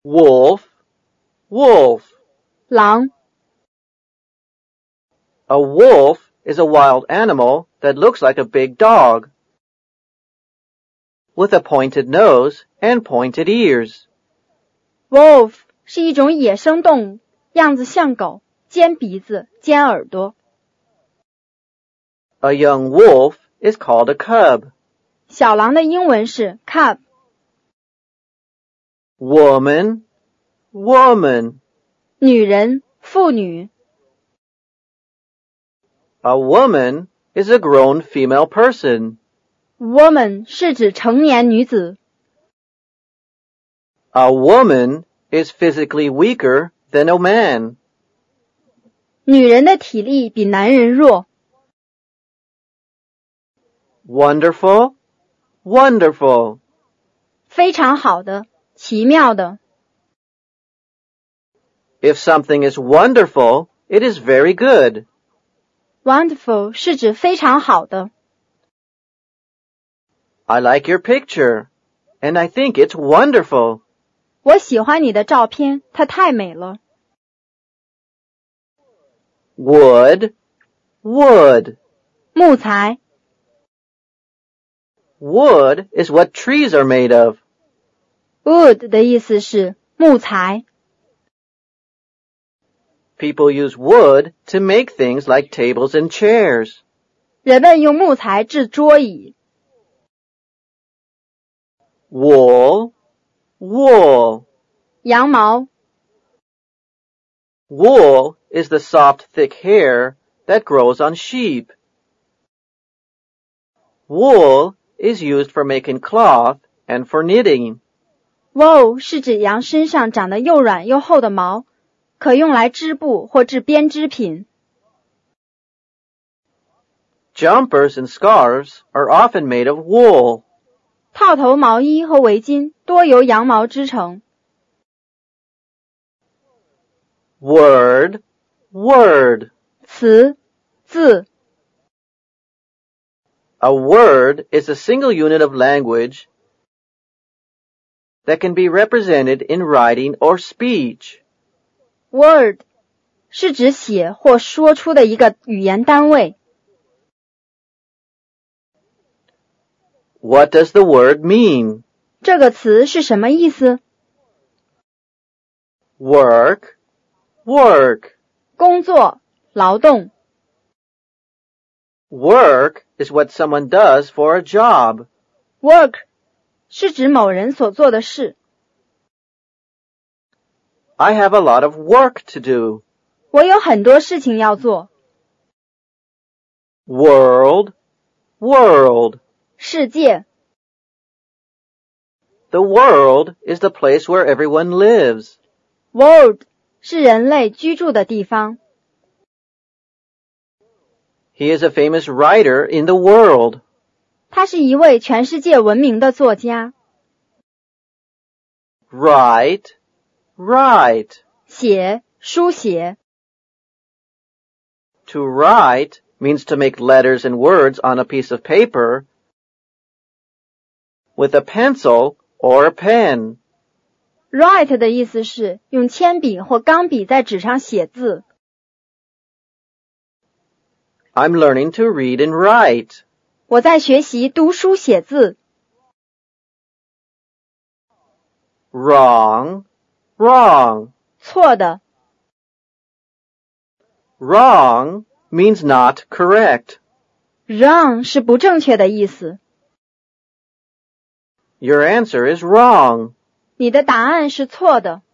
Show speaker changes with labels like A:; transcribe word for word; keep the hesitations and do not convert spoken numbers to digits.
A: wolf, wolf.
B: 狼
A: A wolf is a wild animal that looks like a big dog, with a pointed nose and pointed ears.
B: Wolf 是一种野生动物，样子像狗，尖鼻子，尖耳朵。
A: A young wolf is called a cub.
B: 小狼的英文是 cub。
A: Woman, woman.
B: 女人，妇女。
A: A woman is a grown female person.
B: Woman 是指成年女子。
A: A woman is physically weaker than a man.
B: 女人的体力比男人弱。
A: Wonderful, wonderful.
B: 非常好的，奇妙的。
A: If something is wonderful, it is very good.
B: Wonderful 是指非常好的。
A: I like your picture, and I think it's wonderful.
B: 我喜欢你的照片，它太美了。
A: Wood, wood.
B: 木材。
A: Wood is what trees are made of.
B: Wood 的意思是木材。
A: People use wood to make things like tables and chairs.
B: 人们用木材制桌椅。
A: Wool, wool.
B: 羊毛。
A: Wool is the soft, thick hair that grows on sheep. Wool is used for making cloth and for knitting.
B: Wool 是指羊身上长得又软又厚的毛，可用来织布或制编织品。
A: Jumpers and scarves are often made of wool.
B: 套头毛衣和围巾多由羊毛织成。
A: Word, word.
B: 词，字。
A: A word is a single unit of language that can be represented in writing or speech.
B: Word 是指写或说出的一个语言单位。
A: What does the word mean?
B: 这个词是什么意思？
A: Work, work.
B: 工作，劳动。
A: Work is what someone does for a job.
B: Work 是指某人所做的事。
A: I have a lot of work to do.
B: 我有很多事情要做。
A: World, world.
B: 世界。
A: The world is the place where everyone lives.
B: World 是人类居住的地方。
A: He is a famous writer in the world.
B: 他是一位全世界闻名的作家。
A: Write, write.
B: 写，书写。
A: To write means to make letters and words on a piece of paper with a pencil or a pen.
B: Write 的意思是用铅笔或钢笔在纸上写字。
A: I'm learning to read and write.
B: 我在学习读书写字。
A: Wrong, wrong.
B: 错的。
A: Wrong means not correct.
B: Wrong 是不正确的意思。
A: Your answer is wrong.
B: 你的答案是错的。